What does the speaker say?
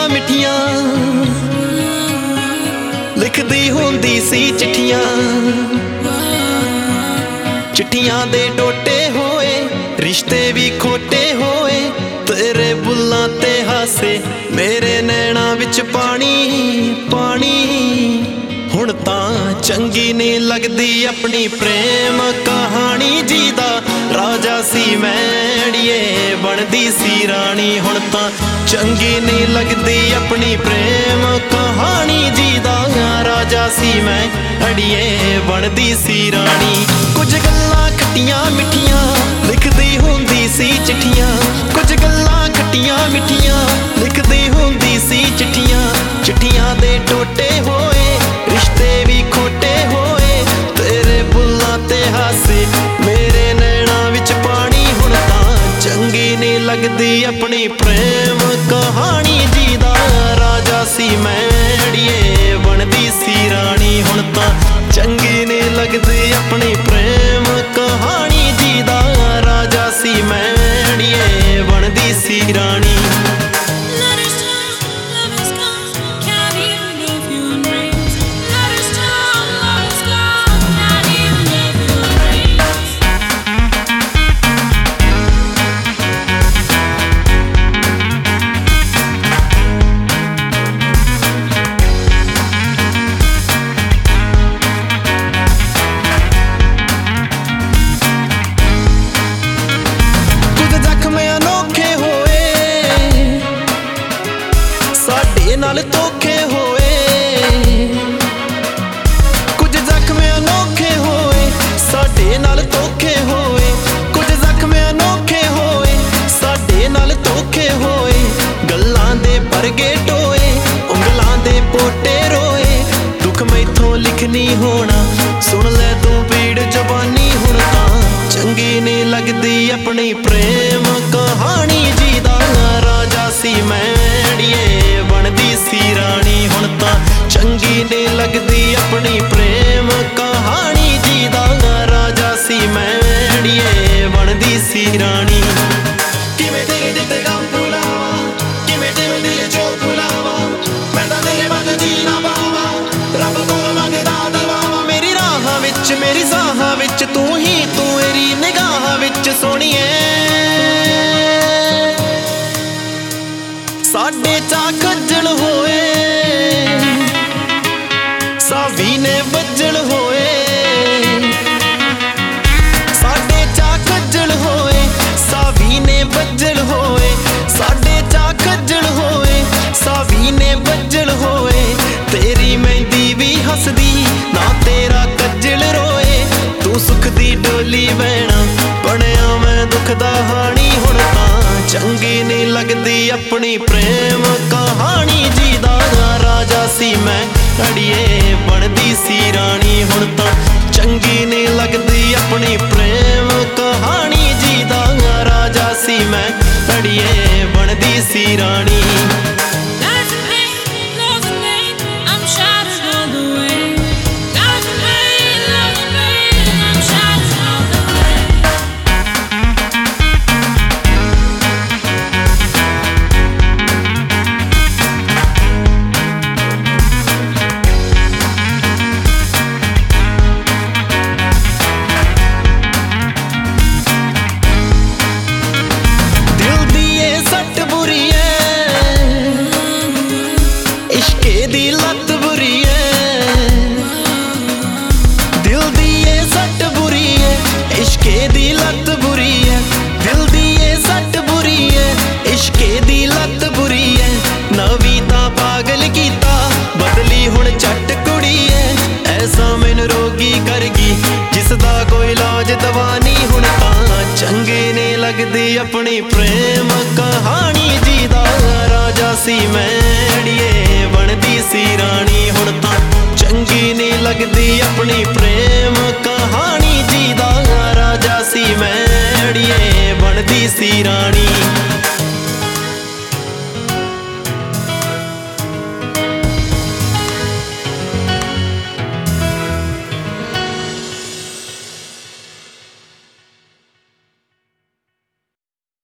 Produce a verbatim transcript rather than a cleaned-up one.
मिठियां लिखदी हुंदी सी चिट्ठियां, चिट्ठियां दे टोटे होए रिश्ते भी खोटे होए। तेरे बुल्लां ते हासे मेरे नैना विच पानी पानी। हुण तां चंगी नहीं लगदी अपनी प्रेम कहानी। जी दा राजा सी मैड़िए बनदी सी रानी। हुण तां चंगी नहीं लगदी अपनी प्रेम कहानी। जी दा राजा सी मैं अड़िए बनदी सी रानी। कुछ गल्लां खट्टियां मिठियां लिखदी हुंदी सी चिट्ठियां, कुछ गल्लां खट्टियां मिठियां लिखदी हुंदी सी चिट्ठियां। चिट्ठियां दे टोटे होए रिश्ते भी खोटे होए। तेरे बुल्लां ते हासे मेरे नैना विच पानी। हुण तां चंगी नहीं लगदी अपनी प्रेम कहानी। जी दा राजा सी मैड़िए बनदी सी रानी। हुण तां चंगी नहीं लगदी अपनी प्रेम कहानी। जी दा राजा सी मैड़िए बनदी सी रानी। नाल धोखे होए कुछ जख्म अनोखे होए। साडे नाल धोखे होए कुछ जख्म अनोखे होए। साडे नाल धोखे होए गल्लां दे परगे टोए, उंगलां दे पोटे रोए। दुख मैथों लिखनी होना सुन ले तू पीड़ जबानी। हुण तां चंगी नहीं लगदी अपनी प्रेम कहानी। जी दा राजा सी मैड़िए बनदी सी रानी। हुण तां चंगी नहीं लगदी अपनी प्रेम कहानी। जी दा राजा सी मैड़िए बनदी सी रानी। किवें तेरे दित्ते गम भुलावां, किवें तेरे दिल चों भुलावां। मैं तां तेरे वंग जी ना पावां, रब कोल मंगदा दवावां। मेरी राहां विच मेरी साहां विच तू ही तू, मेरी निगाहां विच सोहणीए। साडे चा खज्जल होए सावी ने बज्जल होए। साडे चा खज्जल होए सावी ने बज्जल होए। साडे चा खज्जल होए सावी ने बज्जल होए। तेरी मेहंदी भी हसदी ना तेरा कज्जल रोए। तू सुख दी डोली बहना बनिया मैं दुख दा हानी। हुण तां चंगी नहीं लगदी अपनी प्रेम कहानी। जी दा राजा सी मैं अड़िए बनदी सी रानी। हुण तां चंगी नहीं लगदी अपनी प्रेम कहानी। जी दा राजा सी मैं अड़िए बनदी सी रानी। जिसदा कोई इलाज दवानी। हुण तां चंगी नहीं लगदी अपनी प्रेम कहानी। जी दा राजा सी मैड़िए बनदी सी रानी। हुण तां चंगी नहीं लगदी अपनी प्रेम कहानी। जी दा राजा